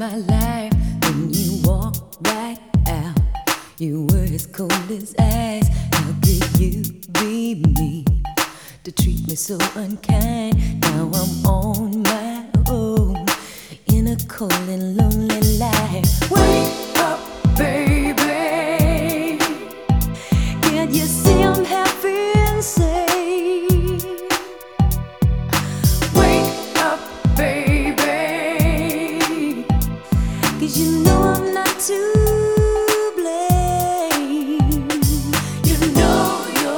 my life when you walked right out. You were as cold as ice. How could you be me to treat me so unkind? Now I'm on my own in a cold and lonely life. Wake up, baby. Can't you see I'm happy inside?